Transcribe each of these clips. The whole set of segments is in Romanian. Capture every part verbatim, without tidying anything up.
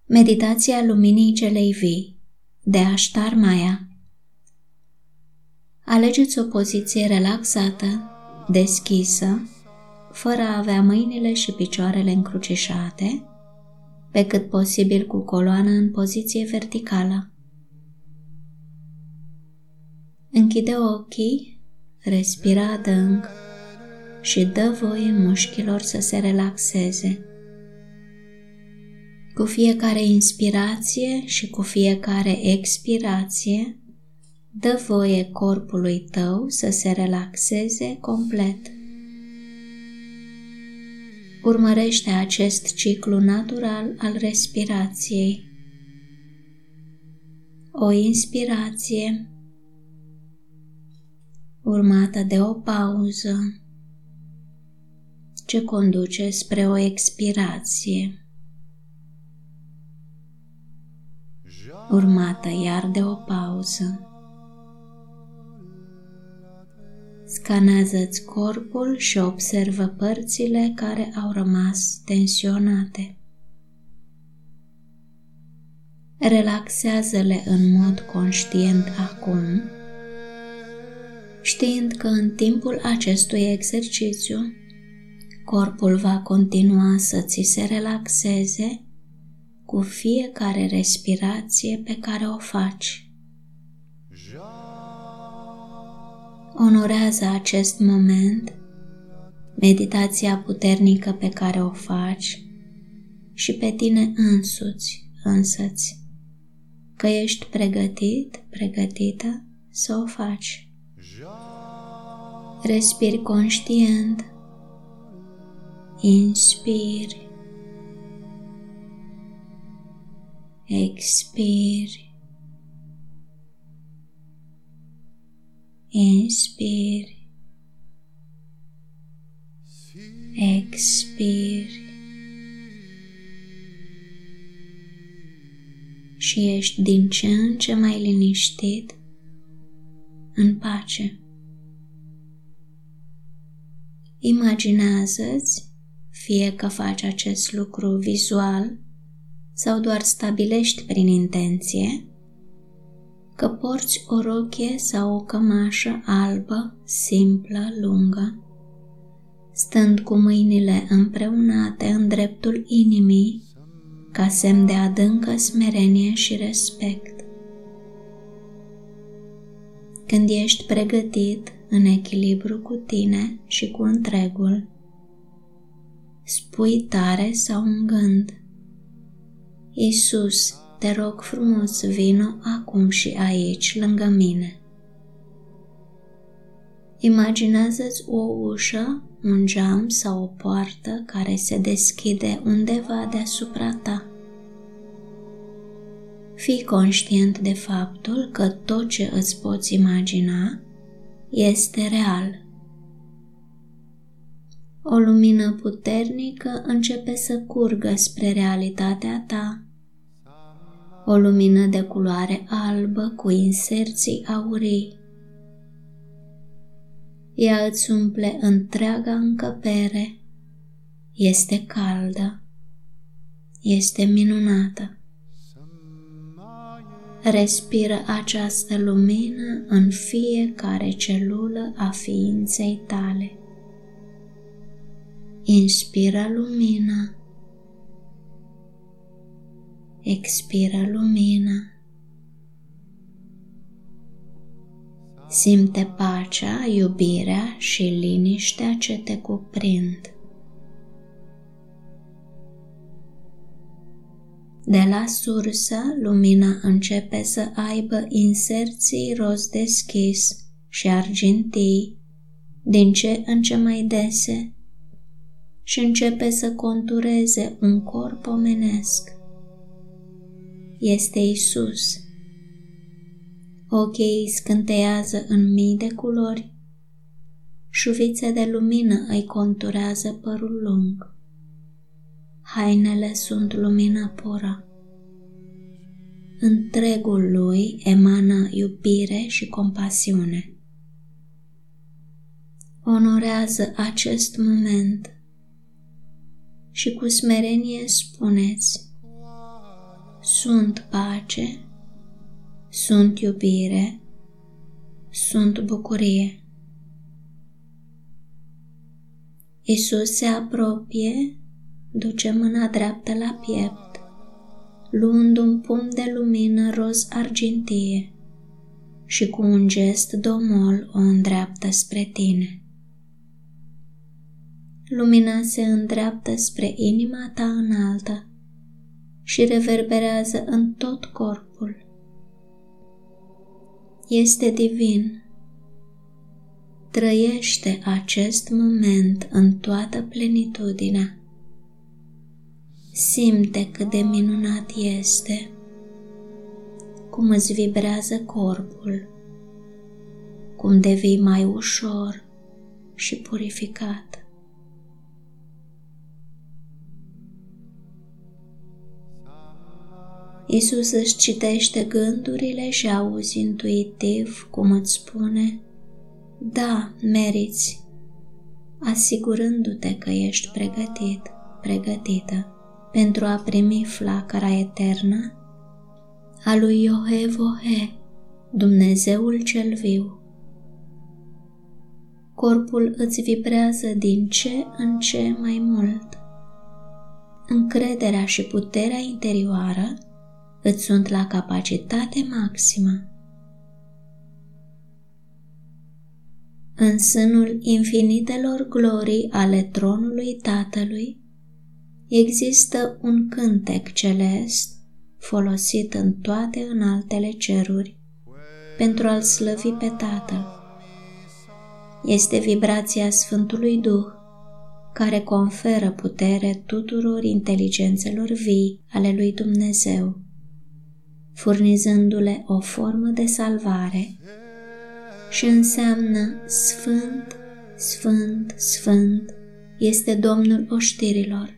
Meditația luminii celei vii de Ashtar Maya. Alegeți o poziție relaxată, deschisă, fără a avea mâinile și picioarele încrucișate, pe cât posibil cu coloana în poziție verticală. Închide ochii, respiră adânc și dă voie mușchilor să se relaxeze. Cu fiecare inspirație și cu fiecare expirație, dă voie corpului tău să se relaxeze complet. Urmărește acest ciclu natural al respirației. O inspirație urmată de o pauză ce conduce spre o expirație, urmată iar de o pauză. Scanează-ți corpul și observă părțile care au rămas tensionate. Relaxează-le în mod conștient acum, știind că în timpul acestui exercițiu, corpul va continua să ți se relaxeze cu fiecare respirație pe care o faci. Onorează acest moment, meditația puternică pe care o faci și pe tine însuți, însăți, că ești pregătit, pregătită să o faci. Respiri conștient, inspiri, expiri, inspiri, expiri și ești din ce în ce mai liniștit, în pace. Imaginează-ți, fie că faci acest lucru vizual sau doar stabilești prin intenție, că porți o rochie sau o cămașă albă, simplă, lungă, stând cu mâinile împreunate în dreptul inimii, ca semn de adâncă smerenie și respect. Când ești pregătit, în echilibru cu tine și cu întregul, spui tare sau în gând: Iisus, te rog frumos, vino acum și aici, lângă mine. Imaginează-ți o ușă, un geam sau o poartă care se deschide undeva deasupra ta. Fii conștient de faptul că tot ce îți poți imagina este real. O lumină puternică începe să curgă spre realitatea ta. O lumină de culoare albă cu inserții aurii. Ea îți umple întreaga încăpere. Este caldă. Este minunată. Respiră această lumină în fiecare celulă a ființei tale. Inspiră lumină. Expiră lumină. Simte pacea, iubirea și liniștea ce te cuprind. De la sursă, lumina începe să aibă inserții roz deschis și argintii, din ce în ce mai dese, și începe să contureze un corp omenesc. Este Iisus. Ochii îi scânteiază în mii de culori, șuvițe de lumină îi conturează părul lung. Hainele sunt lumină pură. Întregul lui emană iubire și compasiune. Onorează acest moment și cu smerenie spuneți: sunt pace, sunt iubire, sunt bucurie. Iisus se apropie, duce mâna dreaptă la piept, luând un pumn de lumină roz argintie și cu un gest domol o îndreaptă spre tine. Lumina se îndreaptă spre inima ta înaltă și reverberează în tot corpul. Este divin. Trăiește acest moment în toată plenitudinea. Simte cât de minunat este, cum îți vibrează corpul, cum devii mai ușor și purificat. Iisus își citește gândurile și auzi intuitiv cum îți spune: da, meriți, asigurându-te că ești pregătit, pregătită pentru a primi flacăra eternă a lui Yohe-Vohe, Dumnezeul cel viu. Corpul îți vibrează din ce în ce mai mult. Încrederea și puterea interioară îți sunt la capacitate maximă. În sânul infinitelor glorii ale tronului Tatălui există un cântec celest folosit în toate înaltele ceruri pentru a-L slăvi pe Tatăl. Este vibrația Sfântului Duh care conferă putere tuturor inteligențelor vii ale lui Dumnezeu, furnizându-le o formă de salvare și înseamnă Sfânt, Sfânt, Sfânt este Domnul oștirilor.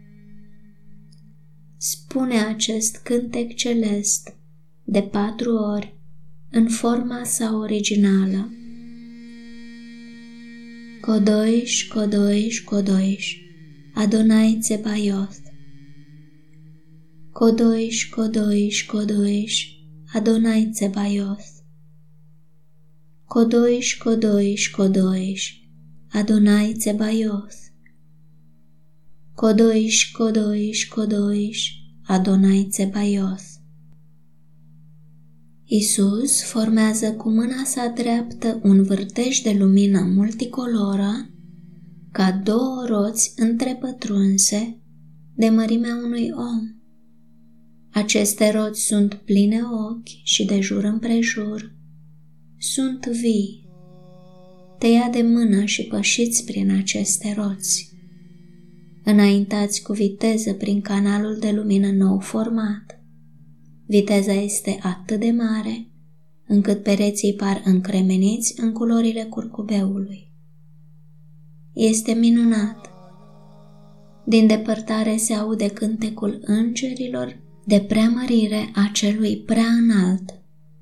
Spune acest cântec celest de patru ori în forma sa originală: Codoiș, Codoiș, Codoiș, Adonai Tsebaioth. Codoiș, Codoiș, Codoiș, Adonai Tsebaioth. Codoiș, Codoiș, Codoiș, Adonai Tsebaioth. Codoiș, Codoiș, Codoiș, Adonai Tsebaioth. Iisus formează cu mâna sa dreaptă un vârtej de lumină multicoloră ca două roți întrepătrunse de mărimea unui om. Aceste roți sunt pline ochi și de jur împrejur. Sunt vii. Te ia de mână și pășiți prin aceste roți. Înaintați cu viteză prin canalul de lumină nou format. Viteza este atât de mare încât pereții par încremeniți în culorile curcubeului. Este minunat. Din depărtare se aude cântecul îngerilor de preamărire a celui prea înalt.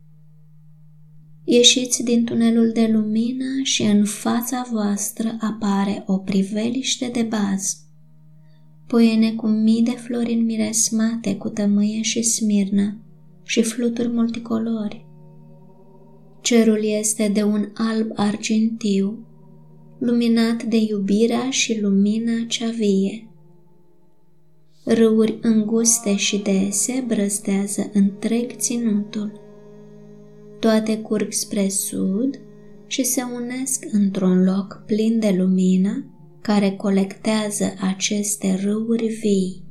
Ieșiți din tunelul de lumină și în fața voastră apare o priveliște de baz, poiene cu mii de flori înmiresmate cu tămâie și smirnă și fluturi multicolori. Cerul este de un alb argintiu, luminat de iubirea și lumina cea vie. Râuri înguste și dese brăzdează întreg ținutul. Toate curg spre sud și se unesc într-un loc plin de lumină care colectează aceste râuri vii.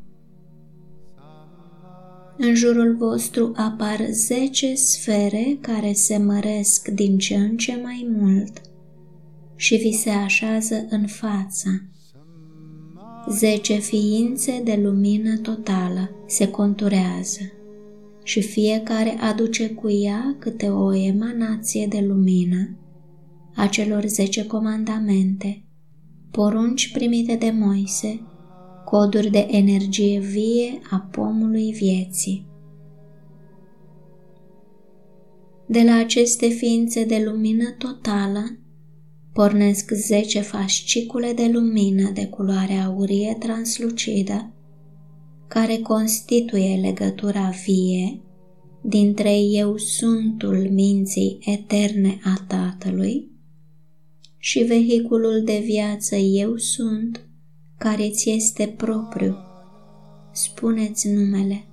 În jurul vostru apar zece sfere care se măresc din ce în ce mai mult și vi se așează în față. Zece ființe de lumină totală se conturează și fiecare aduce cu ea câte o emanație de lumină a celor zece comandamente, porunci primite de Moise, coduri de energie vie a pomului vieții. De la aceste ființe de lumină totală pornesc zece fascicule de lumină de culoare aurie translucidă, care constituie legătura vie dintre Eu Suntul minții eterne a Tatălui și vehiculul de viață Eu Sunt, care ți este propriu. Spuneți numele.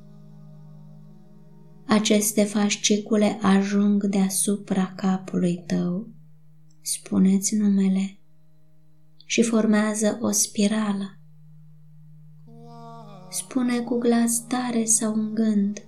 Aceste fascicule ajung deasupra capului tău. Spuneți numele. Și formează o spirală. Spune cu glas tare sau în gând.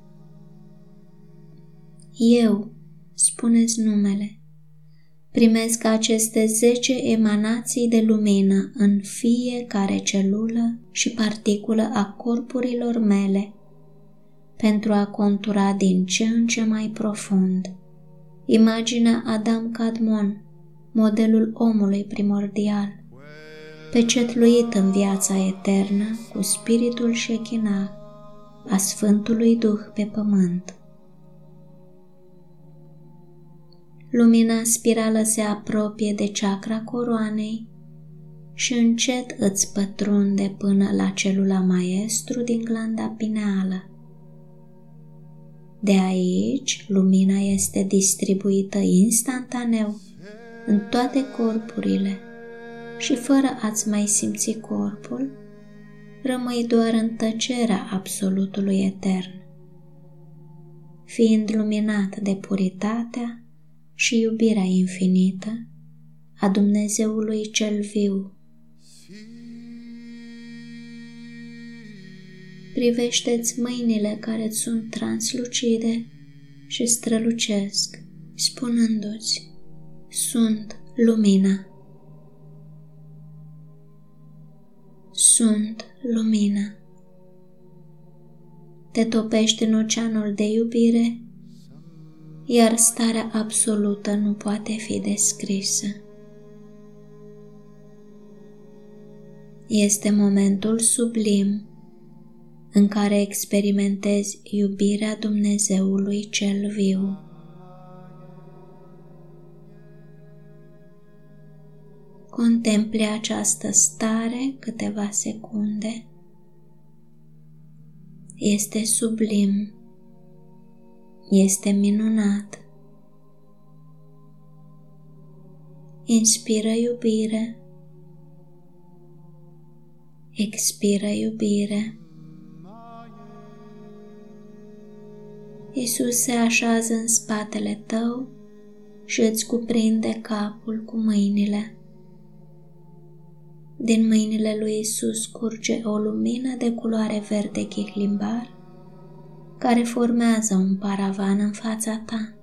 Eu, spuneți numele, primesc aceste zece emanații de lumină în fiecare celulă și particulă a corpurilor mele, pentru a contura din ce în ce mai profund imaginea Adam Kadmon, modelul omului primordial, pecetluit în viața eternă cu spiritul Shekinah a Sfântului Duh pe pământ. Lumina spirală se apropie de chakra coroanei și încet îți pătrunde până la celula maestru din glanda pineală. De aici, lumina este distribuită instantaneu în toate corpurile și fără a-ți mai simți corpul, rămâi doar în tăcerea absolutului etern, fiind luminat de puritatea și iubirea infinită a Dumnezeului cel viu. Privește-ți mâinile care sunt translucide și strălucesc, spunându-ți: sunt lumina. Sunt lumina. Te topești în oceanul de iubire, iar starea absolută nu poate fi descrisă. Este momentul sublim în care experimentezi iubirea Dumnezeului cel viu. Contempli această stare câteva secunde. Este sublim. Este minunat. Inspiră iubire. Expiră iubire. Iisus se așează în spatele tău și îți cuprinde capul cu mâinile. Din mâinile lui Iisus curge o lumină de culoare verde chihlimbar care formează un paravan în fața ta.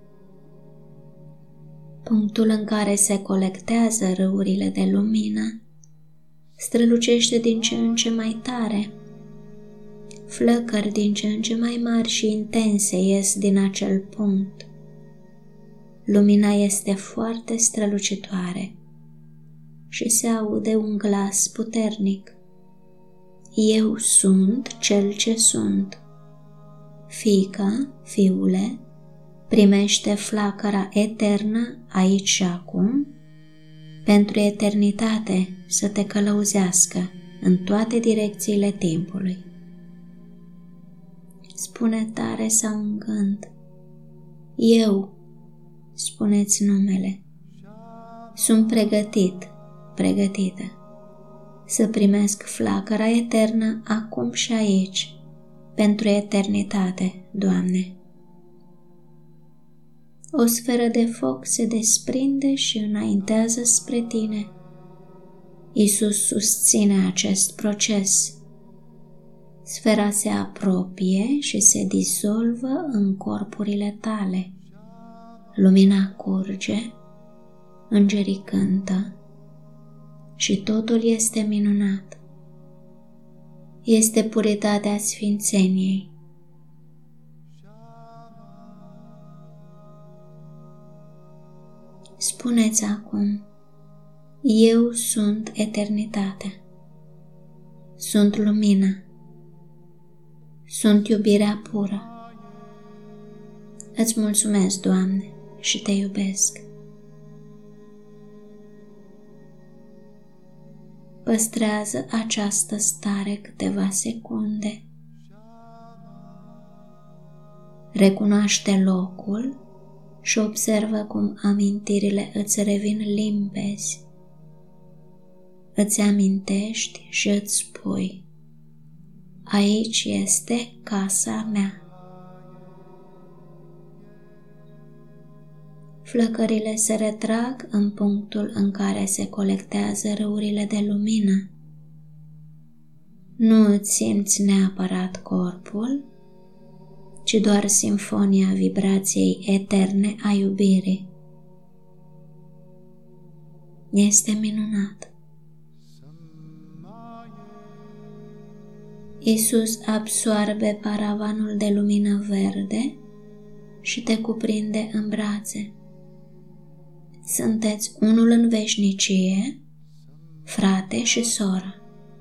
Punctul în care se colectează râurile de lumină strălucește din ce în ce mai tare. Flăcări din ce în ce mai mari și intense ies din acel punct. Lumina este foarte strălucitoare și se aude un glas puternic. Eu sunt cel ce sunt. Fiica, fiule, primește flacăra eternă aici și acum, pentru eternitate să te călăuzească în toate direcțiile timpului. Spune tare sau în gând: eu, spuneți numele, sunt pregătit, pregătită să primesc flacăra eternă acum și aici, pentru eternitate, Doamne. O sferă de foc se desprinde și înaintează spre tine. Iisus susține acest proces. Sfera se apropie și se dizolvă în corpurile tale. Lumina curge, îngerii cântă și totul este minunat. Este puritatea sfințeniei. Spuneți acum: eu sunt eternitatea. Sunt lumina. Sunt iubirea pură. Îți mulțumesc, Doamne, și te iubesc. Păstrează această stare câteva secunde Recunoaște locul și observă cum amintirile îți revin limpezi. Îți amintești și îți spui: aici este casa mea. Flăcările se retrag în punctul în care se colectează râurile de lumină. Nu îți simți neapărat corpul, ci doar simfonia vibrației eterne a iubirii. Este minunat. Iisus absoarbe paravanul de lumină verde și te cuprinde în brațe. Sunteți unul în veșnicie, frate și soră.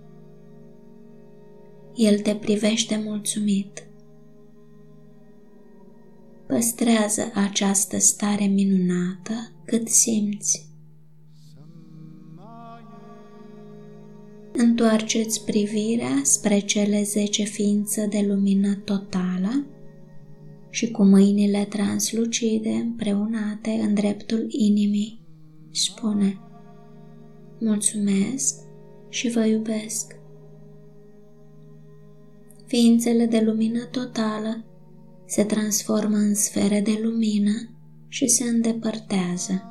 El te privește mulțumit. Păstrează această stare minunată cât simți. Întoarce-ți privirea spre cele zece ființe de lumină totală și cu mâinile translucide împreunate în dreptul inimii, spune: mulțumesc și vă iubesc. Ființele de lumină totală se transformă în sfere de lumină și se îndepărtează.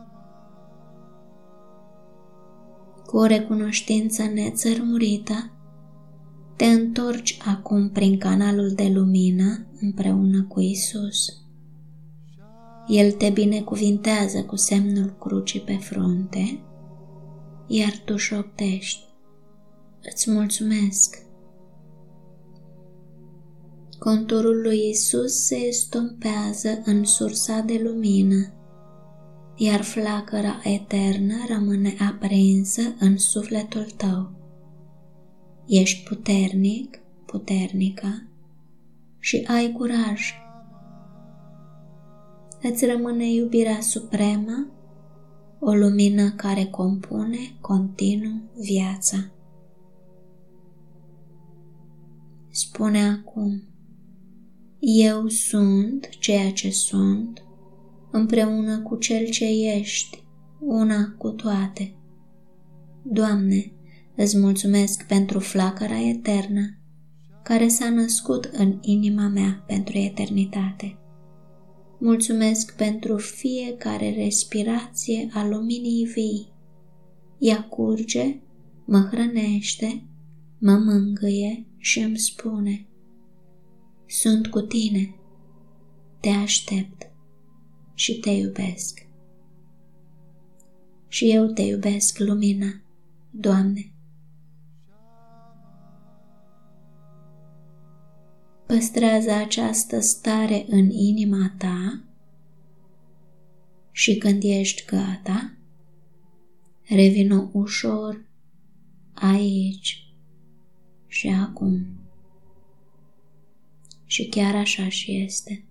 Cu o recunoștință nețărmurită, te întorci acum prin canalul de lumină împreună cu Iisus. El te binecuvintează cu semnul crucii pe frunte, iar tu șoptești: îți mulțumesc. Conturul lui Iisus se estompează în sursa de lumină, iar flacăra eternă rămâne aprinsă în sufletul tău. Ești puternic, puternică și ai curaj. Îți rămâne iubirea supremă, o lumină care compune continuu viața. Spune acum: eu sunt ceea ce sunt, împreună cu Cel ce ești, una cu toate. Doamne, îți mulțumesc pentru flacăra eternă care s-a născut în inima mea pentru eternitate. Mulțumesc pentru fiecare respirație a luminii vii. Ea curge, mă hrănește, mă mângâie și îmi spune: sunt cu tine, te aștept și te iubesc. Și eu te iubesc, lumina, Doamne. Păstrează această stare în inima ta și când ești gata, revină ușor aici și acum. Și chiar așa și este.